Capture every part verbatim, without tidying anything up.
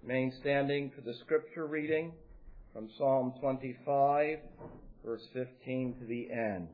Remain standing for the scripture reading from Psalm twenty-five, verse fifteen to the end.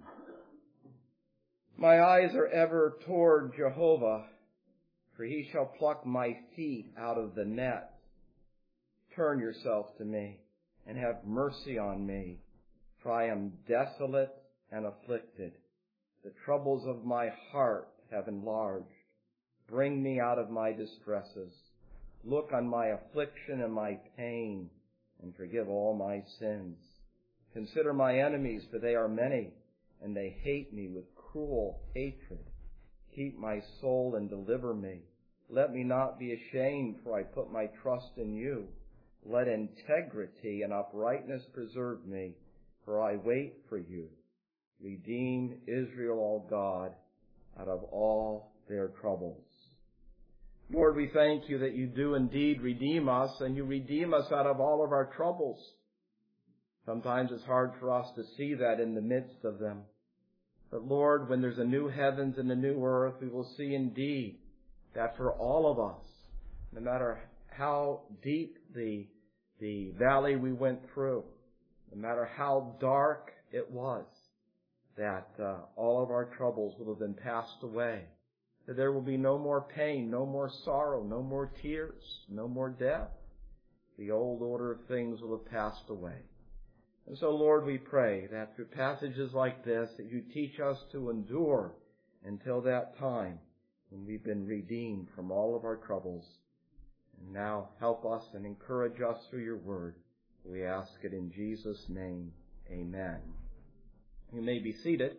My eyes are ever toward Jehovah, for he shall pluck my feet out of the net. Turn yourself to me and have mercy on me, for I am desolate and afflicted. The troubles of my heart have enlarged. Bring me out of my distresses. Look on my affliction and my pain, and forgive all my sins. Consider my enemies, for they are many, and they hate me with cruel hatred. Keep my soul and deliver me. Let me not be ashamed, for I put my trust in you. Let integrity and uprightness preserve me, for I wait for you. Redeem Israel, O God, out of all their troubles. Lord, we thank you that you do indeed redeem us, and you redeem us out of all of our troubles. Sometimes it's hard for us to see that in the midst of them. But Lord, when there's a new heavens and a new earth, we will see indeed that for all of us, no matter how deep the, the valley we went through, no matter how dark it was, that uh, all of our troubles will have been passed away. That there will be no more pain, no more sorrow, no more tears, no more death. The old order of things will have passed away. And so, Lord, we pray that through passages like this, that you teach us to endure until that time when we've been redeemed from all of our troubles. And now help us and encourage us through your word. We ask it in Jesus' name. Amen. You may be seated.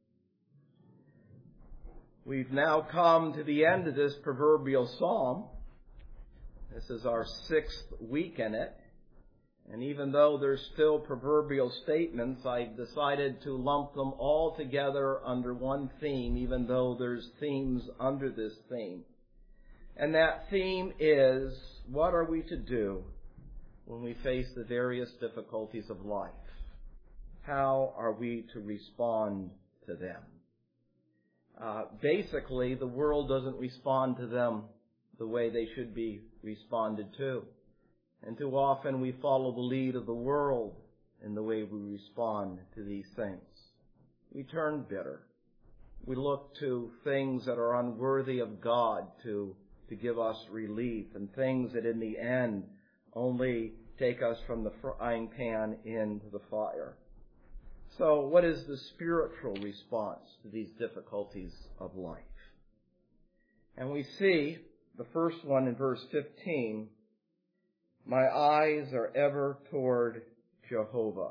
We've now come to the end of this proverbial psalm. This is our sixth week in it. And even though there's still proverbial statements, I've decided to lump them all together under one theme, even though there's themes under this theme. And that theme is, what are we to do when we face the various difficulties of life? How are we to respond to them? Uh, basically, the world doesn't respond to them the way they should be responded to. And too often we follow the lead of the world in the way we respond to these things. We turn bitter. We look to things that are unworthy of God to, to give us relief, and things that in the end only take us from the frying pan into the fire. So what is the spiritual response to these difficulties of life? And we see the first one in verse fifteen, my eyes are ever toward Jehovah.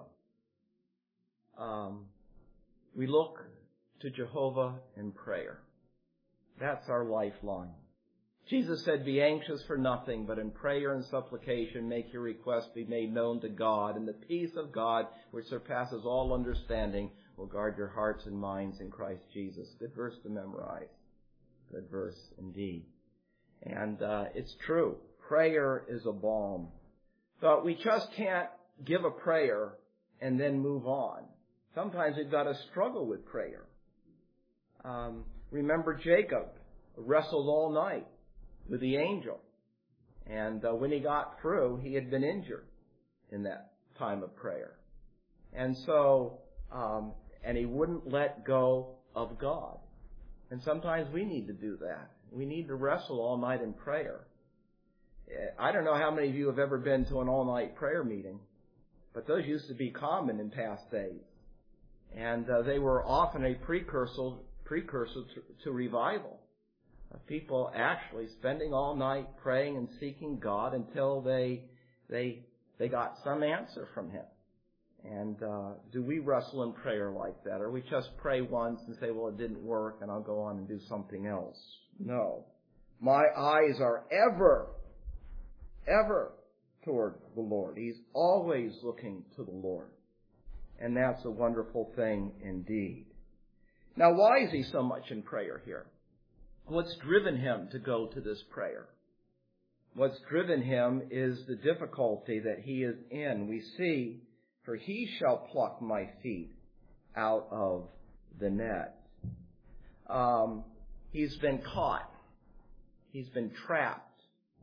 Um, we look to Jehovah in prayer. That's our lifeline. Jesus said, be anxious for nothing, but in prayer and supplication make your requests be made known to God, and the peace of God, which surpasses all understanding, will guard your hearts and minds in Christ Jesus. Good verse to memorize. Good verse indeed. And uh, it's true. Prayer is a balm. But we just can't give a prayer and then move on. Sometimes we've got to struggle with prayer. Um, remember Jacob wrestled all night with the angel. And uh, when he got through, he had been injured in that time of prayer. And so, um, and he wouldn't let go of God. And sometimes we need to do that. We need to wrestle all night in prayer. I don't know how many of you have ever been to an all-night prayer meeting, but those used to be common in past days. And uh, they were often a precursor, precursor to, to revival. People actually spending all night praying and seeking God until they they they got some answer from Him. And uh, do we wrestle in prayer like that? Or we just pray once and say, well, it didn't work, and I'll go on and do something else? No. My eyes are ever, ever toward the Lord. He's always looking to the Lord. And that's a wonderful thing indeed. Now, why is he so much in prayer here? What's driven him to go to this prayer? What's driven him is the difficulty that he is in. We see, for he shall pluck my feet out of the net. Um, he's been caught. He's been trapped.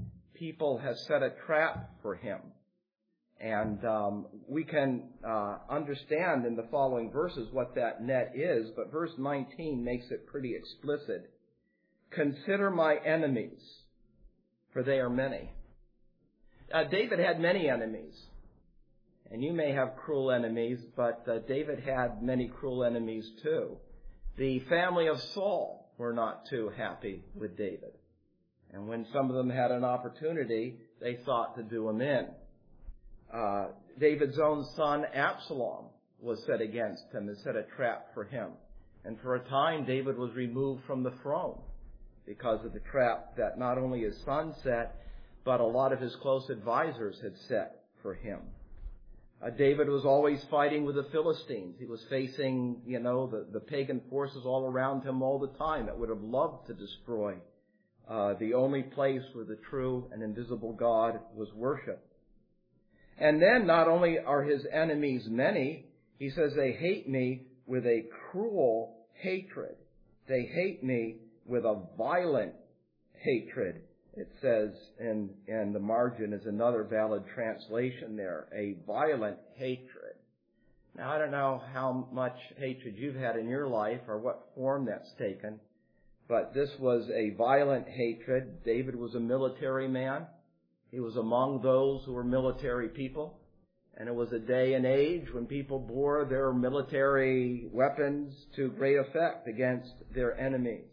people has set a trap for him. And um, we can uh, understand in the following verses what that net is, but verse nineteen makes it pretty explicit. Consider my enemies, for they are many. Uh, David had many enemies. And you may have cruel enemies, but uh, David had many cruel enemies too. The family of Saul were not too happy with David. And when some of them had an opportunity, they sought to do him in. Uh, David's own son, Absalom, was set against him and set a trap for him. And for a time, David was removed from the throne because of the trap that not only his son set, but a lot of his close advisors had set for him. Uh, David was always fighting with the Philistines. He was facing, you know, the, the pagan forces all around him all the time that would have loved to destroy uh, the only place where the true and invisible God was worshipped. And then not only are his enemies many, he says they hate me with a cruel hatred. They hate me with a violent hatred. It says in, in the margin is another valid translation there, a violent hatred. Now, I don't know how much hatred you've had in your life or what form that's taken, but this was a violent hatred. David was a military man. He was among those who were military people. And it was a day and age when people bore their military weapons to great effect against their enemies.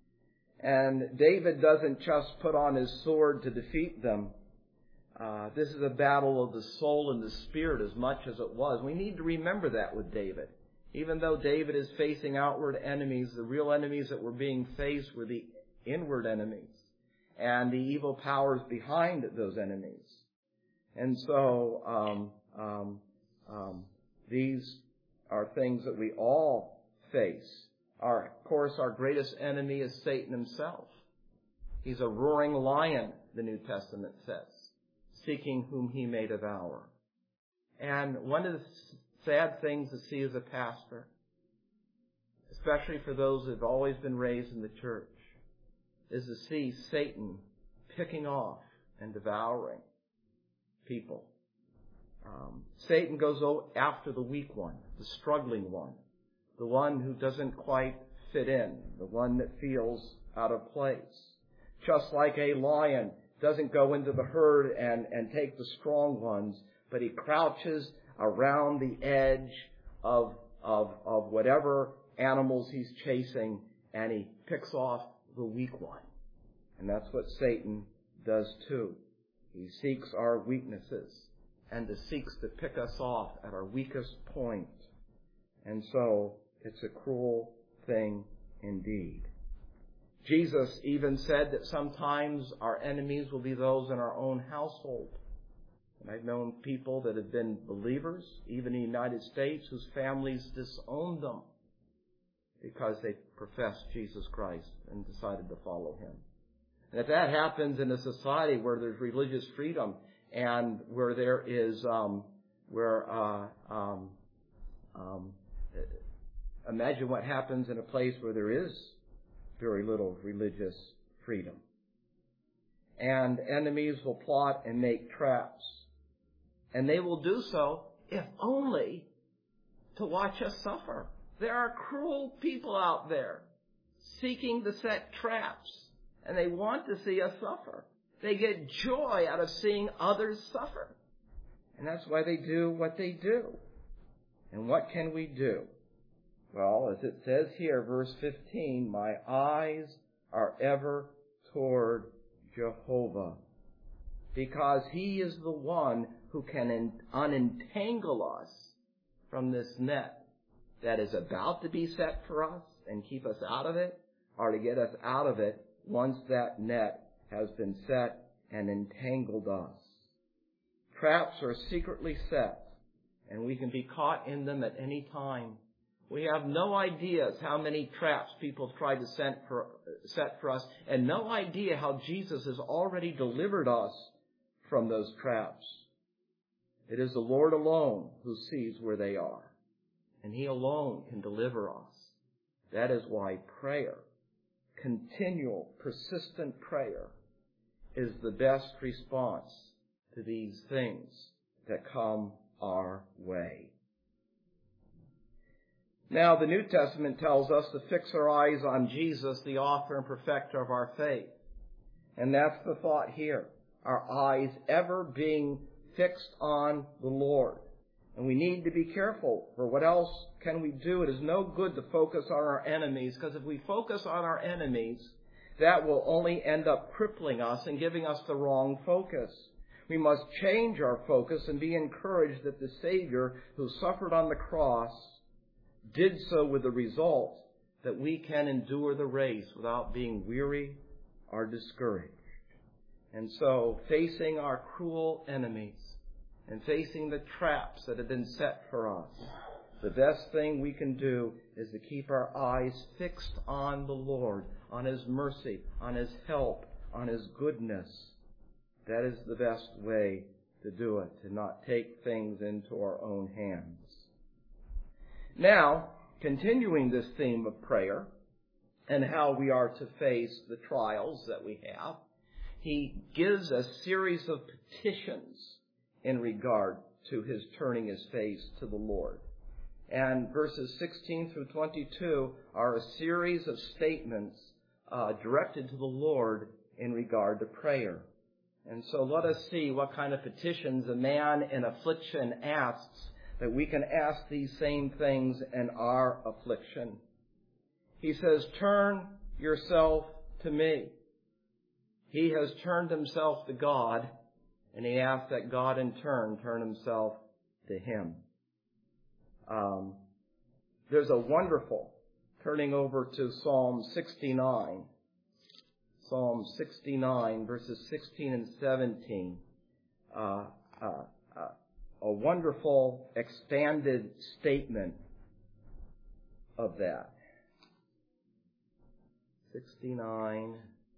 And David doesn't just put on his sword to defeat them. Uh, this is a battle of the soul and the spirit as much as it was. We need to remember that with David. Even though David is facing outward enemies, the real enemies that were being faced were the inward enemies and the evil powers behind those enemies. And so um, um, um, these are things that we all face. Our, of course, our greatest enemy is Satan himself. He's a roaring lion, the New Testament says, seeking whom he may devour. And one of the sad things to see as a pastor, especially for those who have always been raised in the church, is to see Satan picking off and devouring people. Um, Satan goes after the weak one, the struggling one, the one who doesn't quite fit in, the one that feels out of place. Just like a lion doesn't go into the herd and, and take the strong ones, but he crouches around the edge of, of, of whatever animals he's chasing, and he picks off the weak one. And that's what Satan does too. He seeks our weaknesses and he seeks to pick us off at our weakest point. And so it's a cruel thing indeed. Jesus even said that sometimes our enemies will be those in our own household. And I've known people that have been believers, even in the United States, whose families disowned them because they professed Jesus Christ and decided to follow him. And if that happens in a society where there's religious freedom and where there is, um, where, uh, um, um, imagine what happens in a place where there is very little religious freedom. And enemies will plot and make traps. And they will do so if only to watch us suffer. There are cruel people out there seeking to set traps, and they want to see us suffer. They get joy out of seeing others suffer. And that's why they do what they do. And what can we do? Well, as it says here, verse fifteen, my eyes are ever toward Jehovah, because he is the one who can unentangle us from this net that is about to be set for us and keep us out of it, or to get us out of it once that net has been set and entangled us. Traps are secretly set, and we can be caught in them at any time. We have no ideas how many traps people have tried to set for, set for us, and no idea how Jesus has already delivered us from those traps. It is the Lord alone who sees where they are, and he alone can deliver us. That is why prayer, continual, persistent prayer, is the best response to these things that come our way. Now, the New Testament tells us to fix our eyes on Jesus, the author and perfecter of our faith. And that's the thought here. Our eyes ever being fixed on the Lord. And we need to be careful, for what else can we do? It is no good to focus on our enemies, because if we focus on our enemies, that will only end up crippling us and giving us the wrong focus. We must change our focus and be encouraged that the Savior who suffered on the cross did so with the result that we can endure the race without being weary or discouraged. And so, facing our cruel enemies and facing the traps that have been set for us, the best thing we can do is to keep our eyes fixed on the Lord, on His mercy, on His help, on His goodness. That is the best way to do it, to not take things into our own hands. Now, continuing this theme of prayer and how we are to face the trials that we have, he gives a series of petitions in regard to his turning his face to the Lord. And verses sixteen through twenty-two are a series of statements uh, directed to the Lord in regard to prayer. And so let us see what kind of petitions a man in affliction asks, that we can ask these same things in our affliction. He says, turn yourself to me. He has turned himself to God, and he asks that God in turn turn himself to him. Um, there's a wonderful, turning over to Psalm sixty-nine, Psalm sixty-nine, verses sixteen and seventeen, uh, uh, uh, a wonderful expanded statement of that. sixty-nine.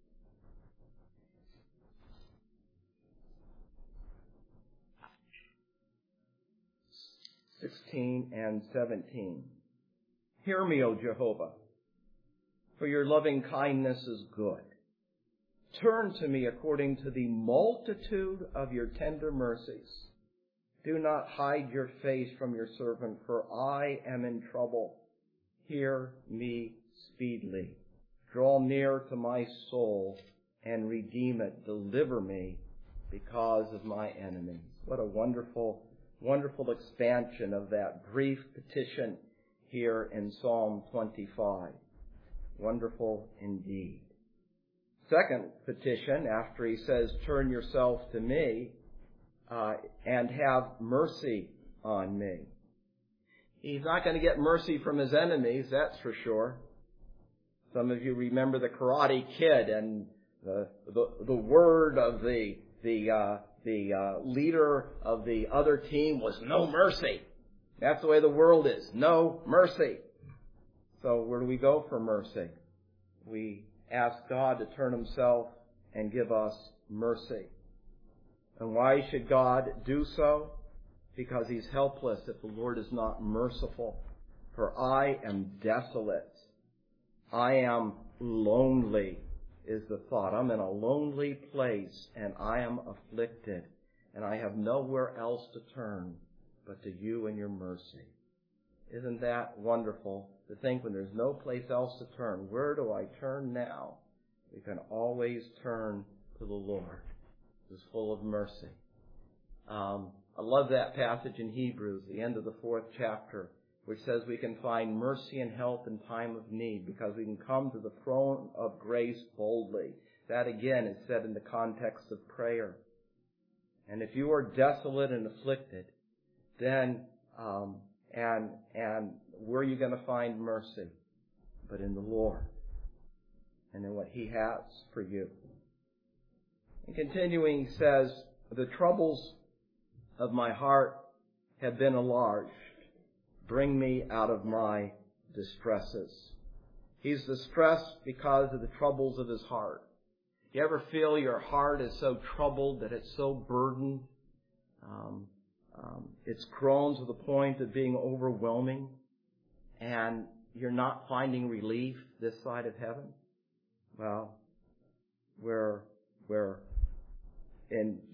sixteen and seventeen. Hear me, O Jehovah, for your loving kindness is good. Turn to me according to the multitude of your tender mercies. Do not hide your face from your servant, for I am in trouble. Hear me speedily. Draw near to my soul and redeem it. Deliver me because of my enemies. What a wonderful Wonderful expansion of that brief petition here in Psalm twenty-five. Wonderful indeed. Second petition, after he says, turn yourself to me uh, and have mercy on me. He's not going to get mercy from his enemies, that's for sure. Some of you remember the Karate Kid, and the the, the word of the the uh, The uh, leader of the other team was no mercy. That's the way the world is. No mercy. So where do we go for mercy? We ask God to turn himself and give us mercy. And why should God do so? Because he's helpless if the Lord is not merciful. For I am desolate. I am lonely. Is the thought. I'm in a lonely place and I am afflicted and I have nowhere else to turn but to you and your mercy. Isn't that wonderful to think when there's no place else to turn? Where do I turn now? We can always turn to the Lord, who's full of mercy. Um, I love that passage in Hebrews, the end of the fourth chapter, which says we can find mercy and help in time of need because we can come to the throne of grace boldly. That again is said in the context of prayer. And if you are desolate and afflicted, then um, and and where are you going to find mercy? But in the Lord and in what He has for you. And continuing, he says, the troubles of my heart have been enlarged. Bring me out of my distresses. He's distressed because of the troubles of his heart. You ever feel your heart is so troubled that it's so burdened? Um, um, it's grown to the point of being overwhelming, and you're not finding relief this side of heaven? Well, we're, we're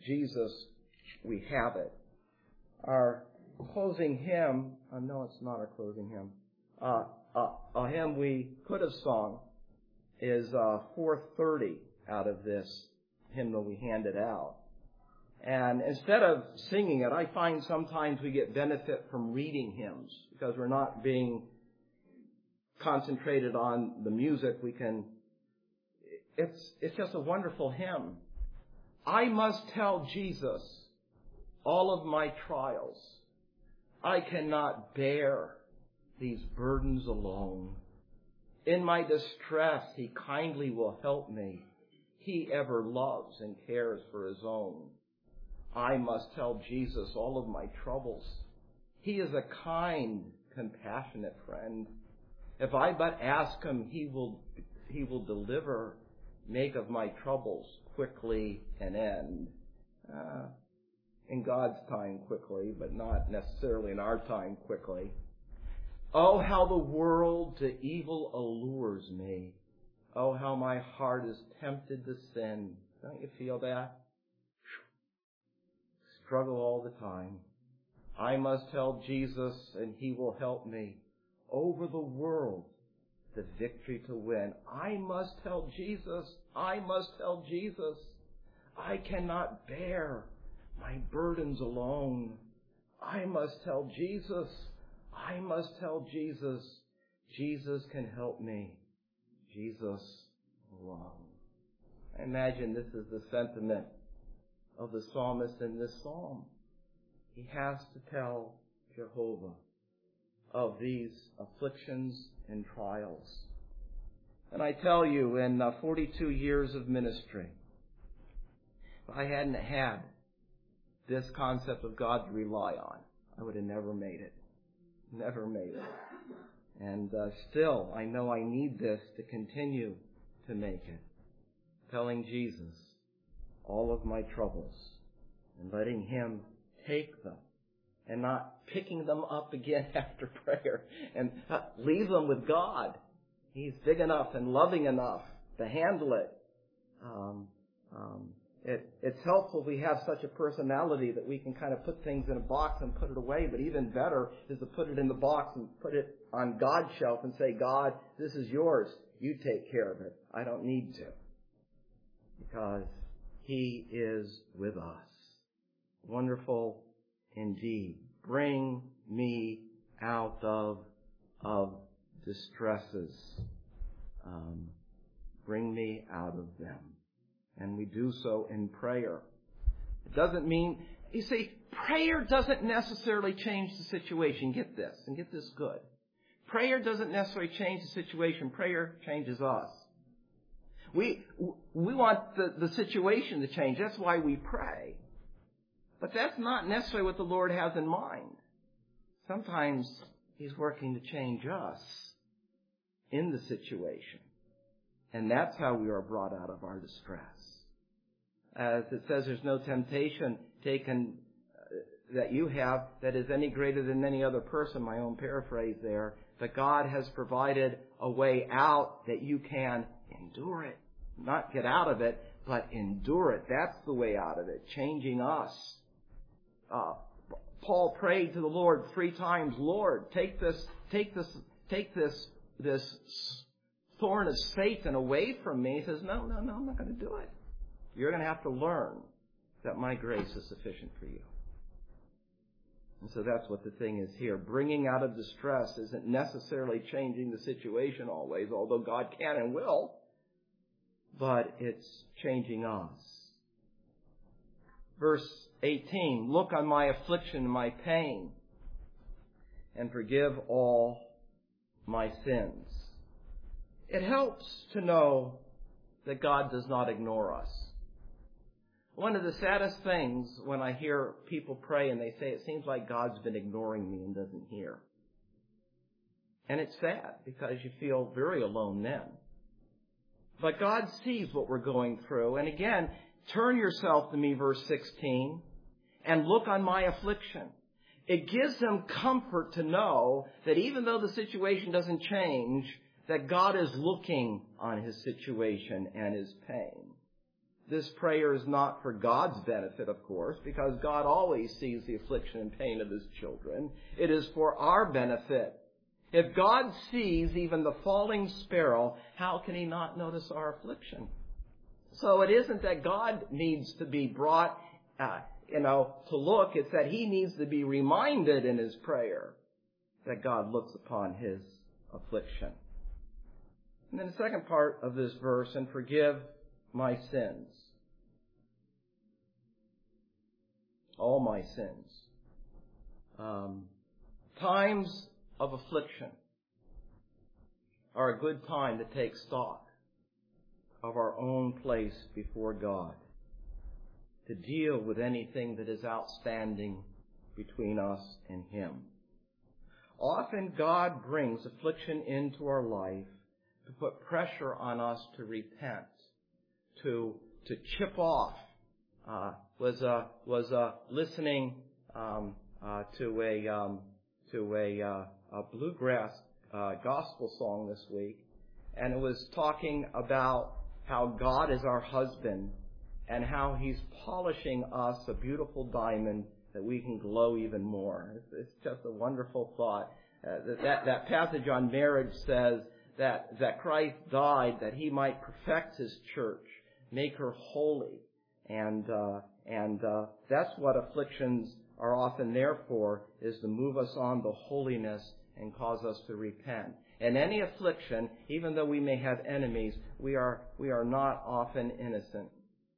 Jesus, we have it. Our closing hymn, uh, no, it's not our closing hymn. Uh, uh, a hymn we could have sung is uh, four thirty out of this hymnal we handed out. And instead of singing it, I find sometimes we get benefit from reading hymns because we're not being concentrated on the music. We can, it's, it's just a wonderful hymn. I must tell Jesus all of my trials. I cannot bear these burdens alone. In my distress, he kindly will help me. He ever loves and cares for his own. I must tell Jesus all of my troubles. He is a kind, compassionate friend. If I but ask him, he will, he will deliver, make of my troubles quickly an end. Uh, in God's time quickly, but not necessarily in our time quickly. Oh, how the world to evil allures me. Oh, how my heart is tempted to sin. Don't you feel that? Struggle all the time. I must tell Jesus and he will help me. Over the world, the victory to win. I must tell Jesus. I must tell Jesus. I cannot bear my burdens alone. I must tell Jesus. I must tell Jesus. Jesus can help me. Jesus alone. I imagine this is the sentiment of the psalmist in this psalm. He has to tell Jehovah of these afflictions and trials. And I tell you, in uh, forty-two years of ministry, if I hadn't had this concept of God to rely on, I would have never made it. Never made it. And uh, still, I know I need this to continue to make it. Telling Jesus all of my troubles and letting him take them and not picking them up again after prayer and uh, leave them with God. He's big enough and loving enough to handle it. Um, um, it it's helpful if we have such a personality that we can kind of put things in a box and put it away, but even better is to put it in the box and put it on God's shelf and say, God, this is yours. You take care of it. I don't need to. Because he is with us. Wonderful indeed. Bring me out of, of distresses. Um, bring me out of them. And we do so in prayer. It doesn't mean, you see, prayer doesn't necessarily change the situation. Get this, and get this good. Prayer doesn't necessarily change the situation. Prayer changes us. We we want the, the situation to change. That's why we pray. But that's not necessarily what the Lord has in mind. Sometimes he's working to change us in the situation. And that's how we are brought out of our distress. As it says, there's no temptation taken uh, that you have that is any greater than any other person, my own paraphrase there. But God has provided a way out that you can endure it. Not get out of it, but endure it. That's the way out of it, changing us. Uh, Paul prayed to the Lord three times, Lord, take this, take this, take this, this thorn of Satan away from me. He says, no, no, no, I'm not going to do it. You're going to have to learn that my grace is sufficient for you. And so that's what the thing is here. Bringing out of distress isn't necessarily changing the situation always, although God can and will, but it's changing us. Verse eighteen, look on my affliction and my pain and forgive all my sins. It helps to know that God does not ignore us. One of the saddest things when I hear people pray and they say, it seems like God's been ignoring me and doesn't hear. And it's sad because you feel very alone then. But God sees what we're going through. And again, turn yourself to me, verse sixteen, and look on my affliction. It gives them comfort to know that even though the situation doesn't change, that God is looking on his situation and his pain. this prayer is not for God's benefit, of course, because God always sees the affliction and pain of his children. It is for our benefit. If God sees even the falling sparrow, how can he not notice our affliction? So it isn't that God needs to be brought, uh, you know, to look. It's that he needs to be reminded in his prayer that God looks upon his affliction. And then the second part of this verse, and forgive my sins. All my sins. Um, times of affliction are a good time to take stock of our own place before God, to deal with anything that is outstanding between us and him. Often God brings affliction into our life to put pressure on us to repent, to to chip off. Uh, was uh, was uh, listening um, uh, to a um, to a, uh, a bluegrass uh, gospel song this week, and it was talking about how God is our husband and how he's polishing us a beautiful diamond that we can glow even more. It's, it's just a wonderful thought. Uh, that that passage on marriage says that that Christ died that he might perfect his church, make her holy, and uh, and uh, that's what afflictions are often there for, is to move us on to holiness and cause us to repent. And any affliction, even though we may have enemies, we are we are not often innocent.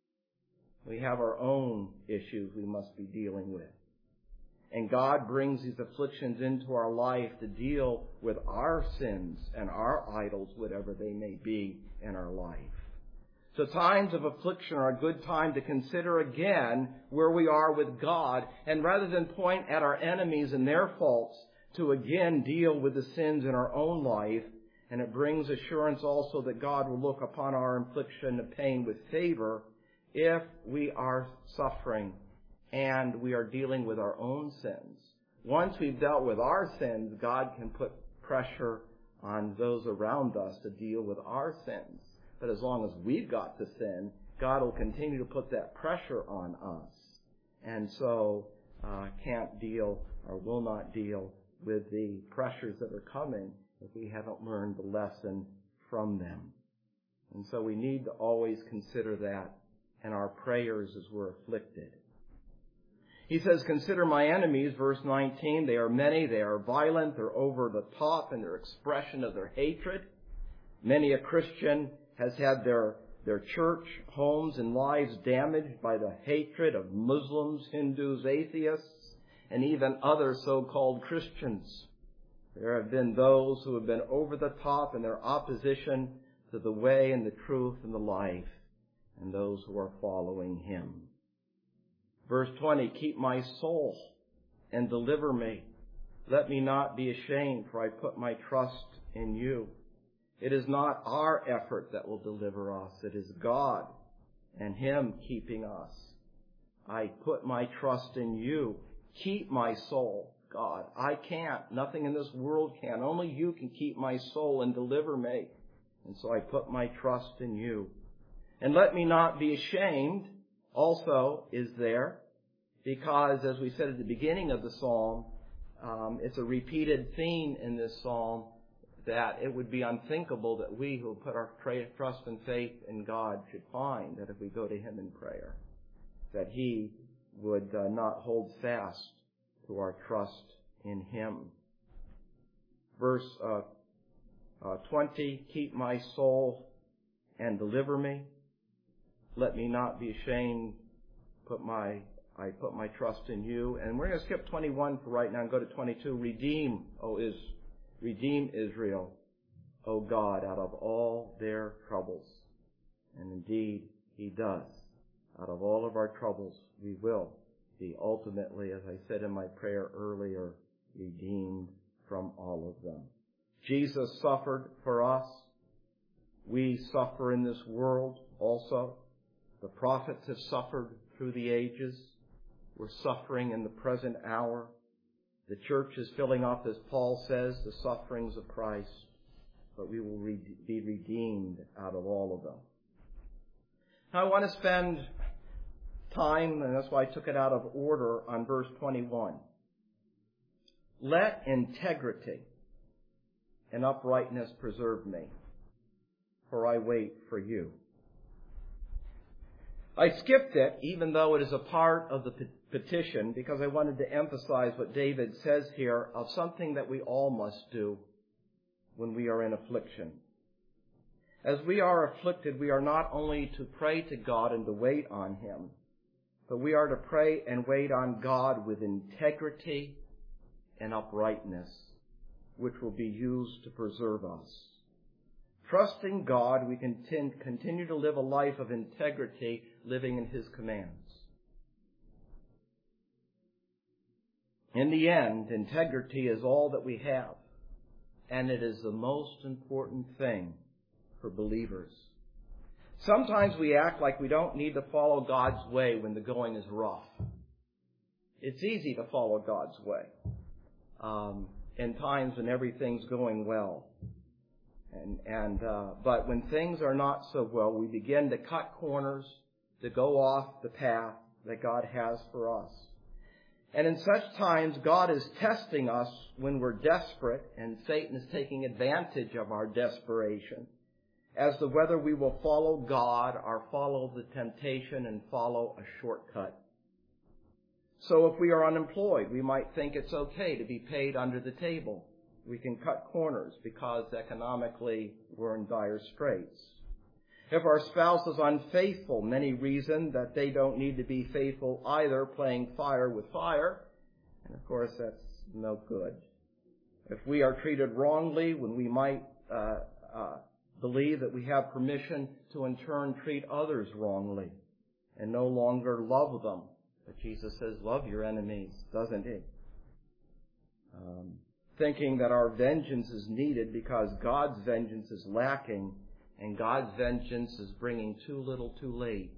We have our own issues we must be dealing with. And God brings these afflictions into our life to deal with our sins and our idols, whatever they may be in our life. So times of affliction are a good time to consider again where we are with God, and rather than point at our enemies and their faults, to again deal with the sins in our own life. And it brings assurance also that God will look upon our affliction and pain with favor if we are suffering and we are dealing with our own sins. Once we've dealt with our sins, God can put pressure on those around us to deal with our sins. But as long as we've got the sin, God will continue to put that pressure on us. And so uh, can't deal or will not deal with the pressures that are coming if we haven't learned the lesson from them. And so we need to always consider that in our prayers as we're afflicted. He says, consider my enemies, verse nineteen. They are many, they are violent, they're over the top in their expression of their hatred. Many a Christian has had their, their church, homes, and lives damaged by the hatred of Muslims, Hindus, atheists, and even other so-called Christians. There have been those who have been over the top in their opposition to the way and the truth and the life, and those who are following him. Verse twenty, keep my soul and deliver me. Let me not be ashamed, for I put my trust in you. It is not our effort that will deliver us. It is God and him keeping us. I put my trust in you. Keep my soul, God. I can't. Nothing in this world can. Only you can keep my soul and deliver me. And so I put my trust in you. And let me not be ashamed also is there, because as we said at the beginning of the psalm, um, it's a repeated theme in this psalm that it would be unthinkable that we who put our trust and faith in God should find that if we go to him in prayer, that he would uh, not hold fast to our trust in him. Verse uh, uh, twenty, keep my soul and deliver me. Let me not be ashamed. Put my I put my trust in you. And we're going to skip twenty-one for right now and go to twenty-two. Redeem, O is redeem Israel, O God, out of all their troubles. And indeed, he does. Out of all of our troubles, we will be ultimately, as I said in my prayer earlier, redeemed from all of them. Jesus suffered for us. We suffer in this world also. The prophets have suffered through the ages. We're suffering in the present hour. The church is filling up, as Paul says, the sufferings of Christ, but we will re- be redeemed out of all of them. I want to spend time, and that's why I took it out of order, on verse twenty-one. Let integrity and uprightness preserve me, for I wait for you. I skipped it, even though it is a part of the petition, because I wanted to emphasize what David says here of something that we all must do when we are in affliction. As we are afflicted, we are not only to pray to God and to wait on Him, but we are to pray and wait on God with integrity and uprightness, which will be used to preserve us. Trusting God, we can continue to live a life of integrity, living in His commands. In the end, integrity is all that we have, and it is the most important thing for believers. Sometimes we act like we don't need to follow God's way when the going is rough. It's easy to follow God's way um, in times when everything's going well. And, and uh, but when things are not so well, we begin to cut corners, to go off the path that God has for us. And in such times, God is testing us when we're desperate, and Satan is taking advantage of our desperation as to whether we will follow God or follow the temptation and follow a shortcut. So if we are unemployed, we might think it's okay to be paid under the table. We can cut corners because economically we're in dire straits. If our spouse is unfaithful, many reason that they don't need to be faithful either, playing fire with fire. And of course, that's no good. If we are treated wrongly when we might uh, uh, believe that we have permission to in turn treat others wrongly and no longer love them. But Jesus says, love your enemies, doesn't He? Um, thinking that our vengeance is needed because God's vengeance is lacking and God's vengeance is bringing too little too late.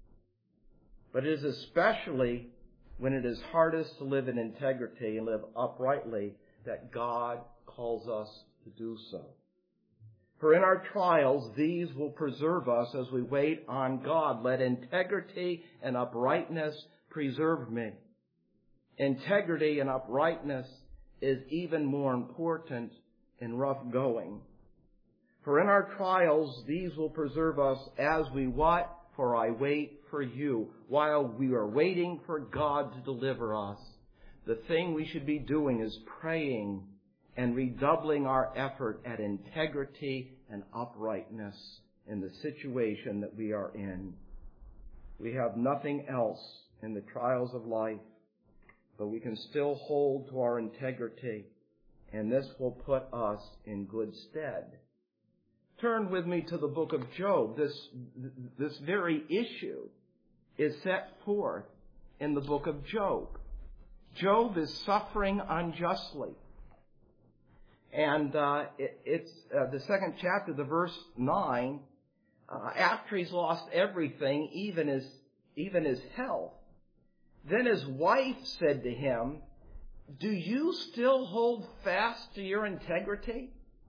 But it is especially when it is hardest to live in integrity and live uprightly that God calls us to do so. For in our trials, these will preserve us as we wait on God. Let integrity and uprightness preserve me. Integrity and uprightness is even more important in rough going. For in our trials, these will preserve us as we what? For I wait for you. While we are waiting for God to deliver us, the thing we should be doing is praying and redoubling our effort at integrity and uprightness in the situation that we are in. We have nothing else in the trials of life, but we can still hold to our integrity, and this will put us in good stead. Turn with me to the book of Job. This, this very issue is set forth in the book of Job. Job is suffering unjustly. And uh, it, it's uh, the second chapter, the verse nine, uh, after he's lost everything, even his, even his health, then his wife said to him, do you still hold fast to your integrity?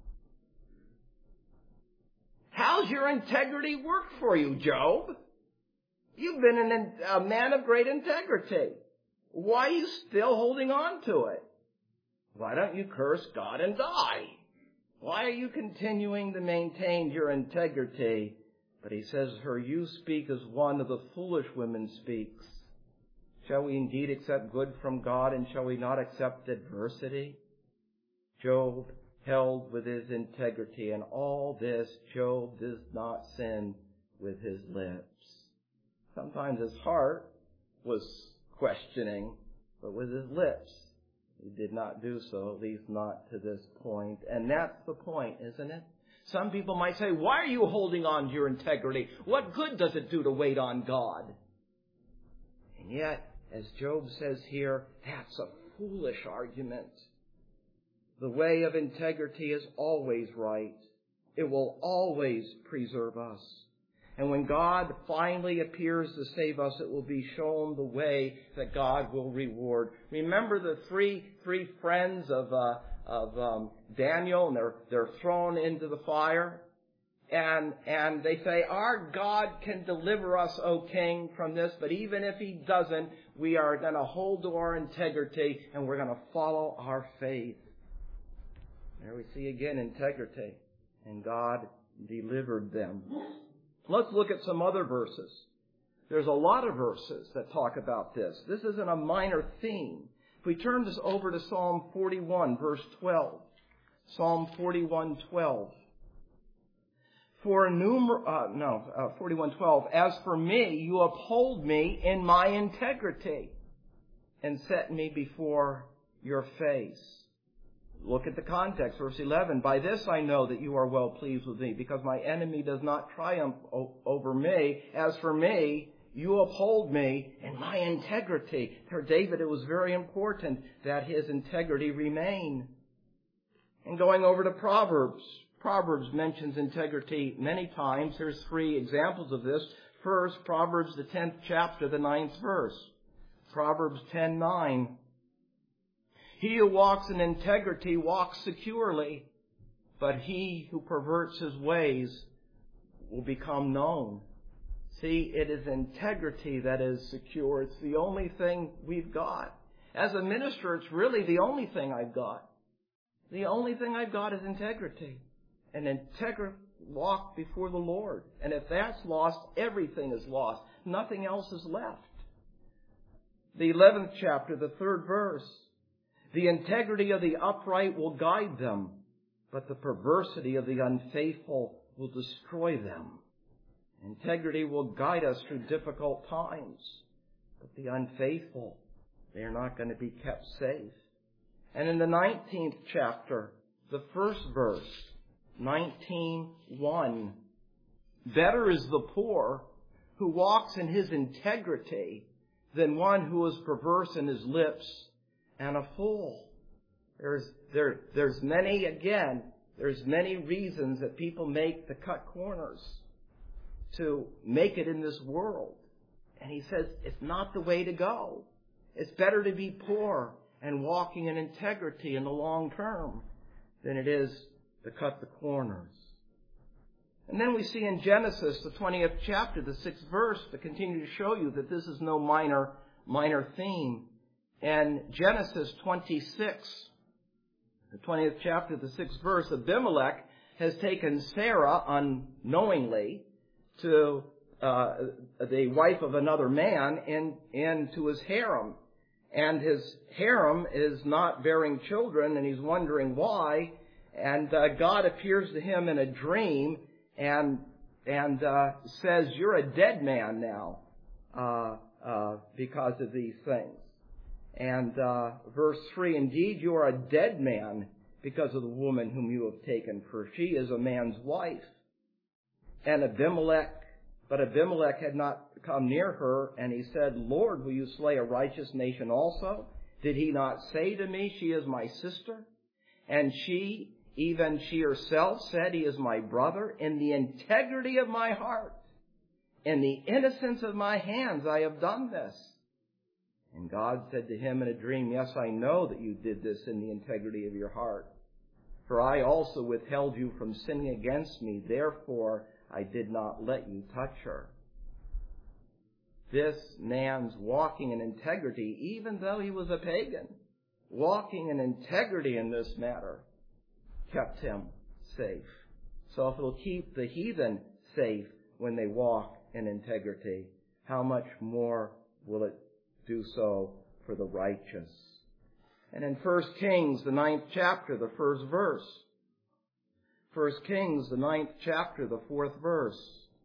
How's your integrity work for you, Job? You've been an, a man of great integrity. Why are you still holding on to it? Why don't you curse God and die? Why are you continuing to maintain your integrity? But he says to her, you speak as one of the foolish women speaks. Shall we indeed accept good from God, and shall we not accept adversity? Job held with his integrity, and all this Job does not sin with his lips. Sometimes his heart was questioning, but with his lips he did not do so, at least not to this point. And that's the point, isn't it? Some people might say, why are you holding on to your integrity? What good does it do to wait on God? And yet, as Job says here, that's a foolish argument. The way of integrity is always right. It will always preserve us. And when God finally appears to save us, it will be shown the way that God will reward. Remember the three three friends of uh, of um, Daniel, and they're they're thrown into the fire. And, and they say, our God can deliver us, O king, from this, but even if he doesn't, we are going to hold to our integrity and we're going to follow our faith. There we see again integrity. And God delivered them. Let's look at some other verses. There's a lot of verses that talk about this. This isn't a minor theme. If we turn this over to Psalm forty-one, verse twelve. Psalm forty-one, twelve. For numer- uh, no, uh, forty-one, twelve. As for me, you uphold me in my integrity and set me before your face. Look at the context, verse eleven. By this I know that you are well pleased with me, because my enemy does not triumph o- over me. As for me, you uphold me in my integrity. For David, it was very important that his integrity remain. And going over to Proverbs. Proverbs mentions integrity many times. Here's three examples of this. First, Proverbs, the tenth chapter, the ninth verse. Proverbs ten nine. He who walks in integrity walks securely, but he who perverts his ways will become known. See, it is integrity that is secure. It's the only thing we've got. As a minister, it's really the only thing I've got. The only thing I've got is integrity. An integrous walk before the Lord. And if that's lost, everything is lost. Nothing else is left. The eleventh chapter, the third verse. The integrity of the upright will guide them, but the perversity of the unfaithful will destroy them. Integrity will guide us through difficult times, but the unfaithful, they are not going to be kept safe. And in the nineteenth chapter, the first verse, nineteen one, better is the poor who walks in his integrity than one who is perverse in his lips and a fool. There's, there, there's many, again, there's many reasons that people make to cut corners to make it in this world. And he says it's not the way to go. It's better to be poor and walking in integrity in the long term than it is to cut the corners. And then we see in Genesis, the twentieth chapter, the sixth verse, to continue to show you that this is no minor, minor theme. And Genesis twenty-six, the twentieth chapter, the sixth verse, Abimelech has taken Sarah unknowingly to uh, the wife of another man in, into his harem. And his harem is not bearing children, and he's wondering why. And uh, God appears to him in a dream and and uh, says, you're a dead man now uh, uh, because of these things. And uh, verse three, indeed you are a dead man because of the woman whom you have taken, for she is a man's wife. And Abimelech, but Abimelech had not come near her, and he said, Lord, will you slay a righteous nation also? Did he not say to me, she is my sister? And she, even she herself, said, he is my brother. In the integrity of my heart, in the innocence of my hands, I have done this. And God said to him in a dream, yes, I know that you did this in the integrity of your heart. For I also withheld you from sinning against me. Therefore, I did not let you touch her. This man's walking in integrity, even though he was a pagan, walking in integrity in this matter, kept him safe. So if it'll keep the heathen safe when they walk in integrity, how much more will it do so for the righteous? And in First Kings, the ninth chapter, the first verse. First Kings, the ninth chapter, the fourth verse.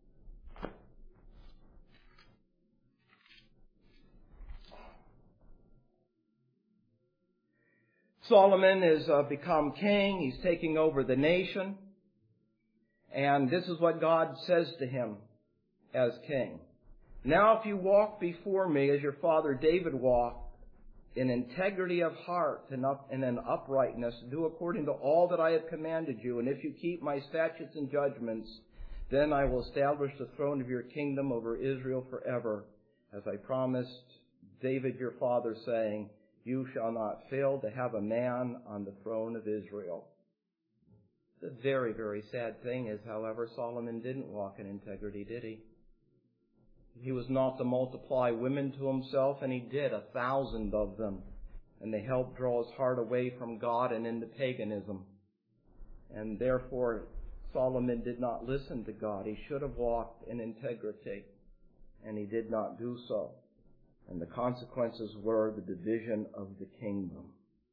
Solomon has uh, become king. He's taking over the nation. And this is what God says to him as king. Now if you walk before me as your father David walked, in integrity of heart and, up, and in uprightness, do according to all that I have commanded you. And if you keep my statutes and judgments, then I will establish the throne of your kingdom over Israel forever, as I promised David your father, saying, you shall not fail to have a man on the throne of Israel. The very, very sad thing is, however, Solomon didn't walk in integrity, did he? He was not to multiply women to himself, and he did, a thousand of them. And they helped draw his heart away from God and into paganism. And therefore, Solomon did not listen to God. He should have walked in integrity, and he did not do so. And the consequences were the division of the kingdom.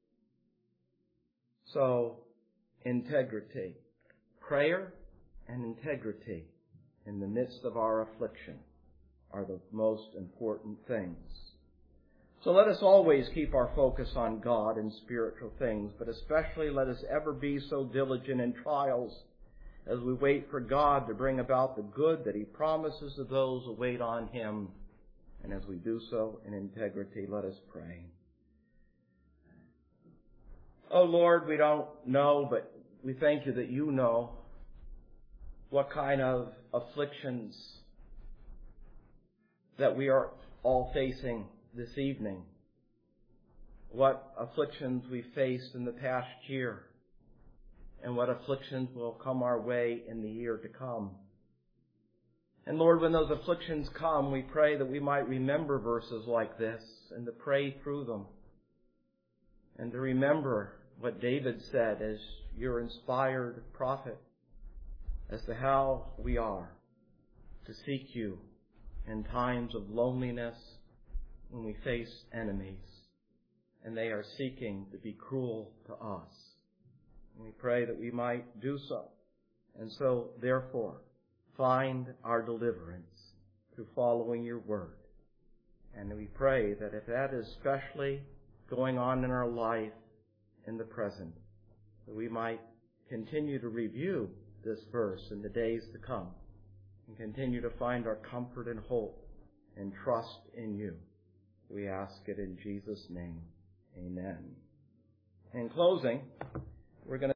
So, integrity. Prayer and integrity in the midst of our affliction are the most important things. So let us always keep our focus on God and spiritual things, but especially let us ever be so diligent in trials as we wait for God to bring about the good that He promises to those who wait on Him. And as we do so in integrity, let us pray. Oh Lord, we don't know, but we thank You that You know what kind of afflictions that we are all facing this evening. What afflictions we faced in the past year, and what afflictions will come our way in the year to come. And Lord, when those afflictions come, we pray that we might remember verses like this and to pray through them. And to remember what David said as Your inspired prophet as to how we are to seek You in times of loneliness when we face enemies and they are seeking to be cruel to us. And we pray that we might do so. And so, therefore, find our deliverance through following Your word. And we pray that if that is especially going on in our life in the present, that we might continue to review this verse in the days to come and continue to find our comfort and hope and trust in You. We ask it in Jesus' name. Amen. In closing, we're going to